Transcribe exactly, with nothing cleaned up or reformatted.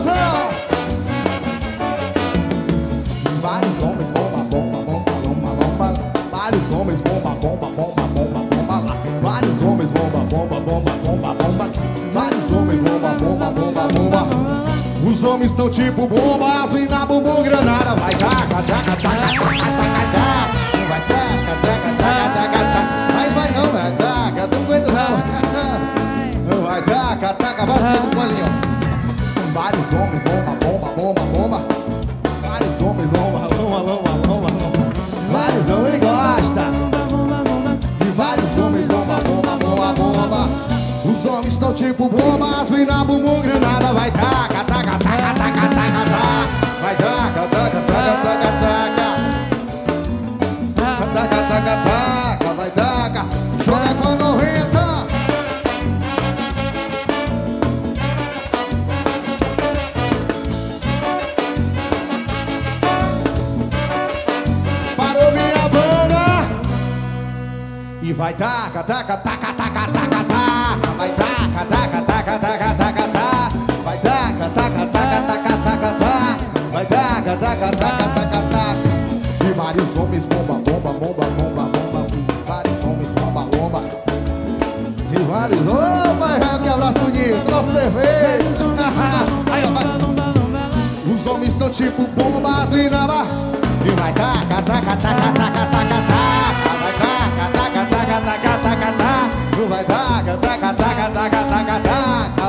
coração. Vários homens, bomba, bomba, bomba, bomba, bomba. Vários homens, bomba, bomba, bomba, bomba, bomba lá. Vários homens, bomba, bomba, bomba, bomba, bomba. Vários homens, bomba, bomba, bomba, bomba. Os homens estão tipo bomba, vem na bumbum granada. Vai taca, taca, taca, taca, taca, taca. Vai taca, taca, taca, taca, taca. Vai, vai não, vai taca, não aguento não. Vai taca, taca, vacina no colinho. Vários homens, bomba, bomba, bomba, bomba. Vários homens, bomba, bomba, bomba, bomba, bomba. Vários homens, ele gosta. E vários homens, bomba, bomba, bomba, bomba. Os homens estão tipo bomba, as mina bumbum granada. Vai taca, taca, taca, taca, taca, taca. Vai taca, taca, taca, taca, taca. Taca, taca, taca, vai taca. Joga com a noventa. Para ouvir a banda. E vai taca, taca, taca, taca, taca, taca. Vai taca, taca, taca, taca, taca, taca. Vai taca, taca, taca, taca, taca, taca. Vai taca, taca, taca, taca, taca. E vários homens bomba, bomba, bomba, bomba, bomba. Vários homens bomba, bomba. E vários homens, vai quebrar tudinho. Nosso prefeito. Aí, ó, vai. Os homens estão tipo bombas, linda. E vai taca, taca, taca, taca, taca, taca. Vai taca, taca, taca, taca, taca, taca. Vai taca, taca, taca, taca, taca, taca.